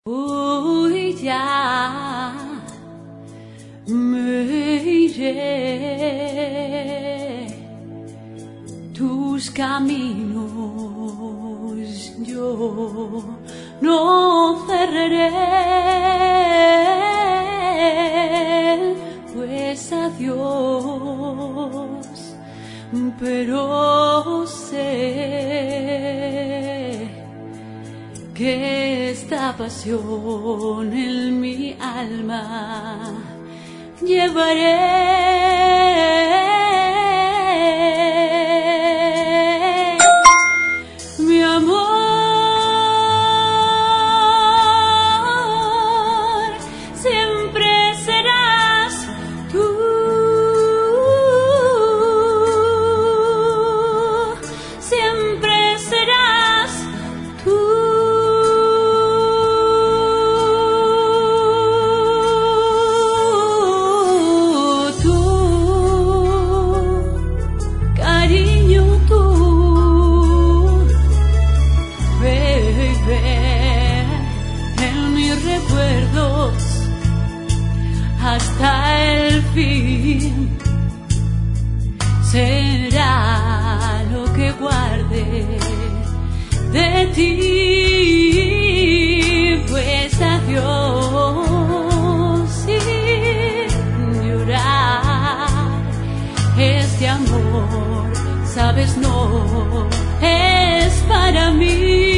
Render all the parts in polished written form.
Hoy ya me iré, tus caminos yo no cerraré, pues adiós, pero sé que esta pasión en mi alma llevaré. Mi amor, siempre serás tú, siempre serás tú. Hasta el fin será lo que guarde de ti, pues adiós sin llorar. Este amor, sabes, no es para mí.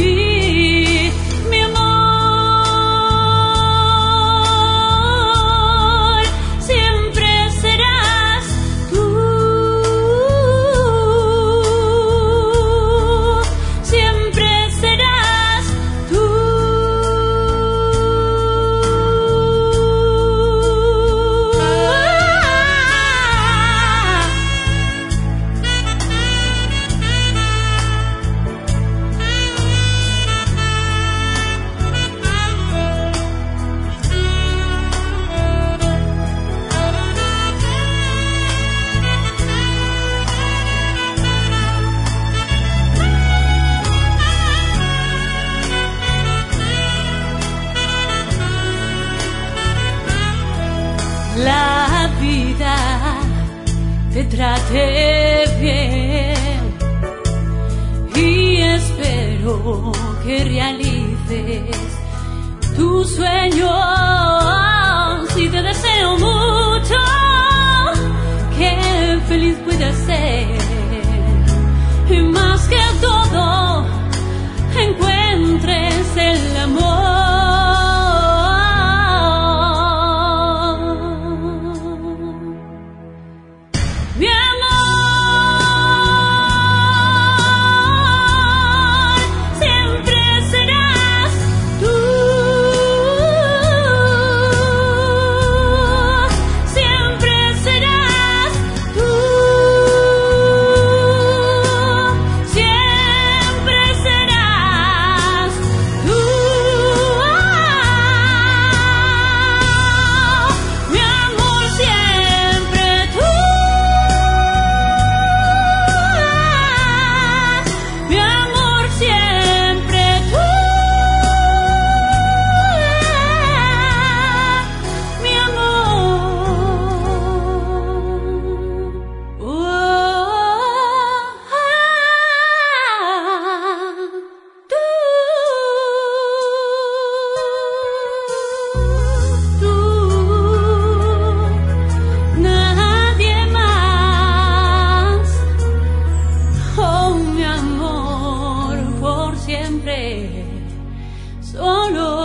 La vida te trate bien y espero que realices tus sueños, y te deseo mucho que feliz puedas ser, y más que todo encuentres el amor. Solo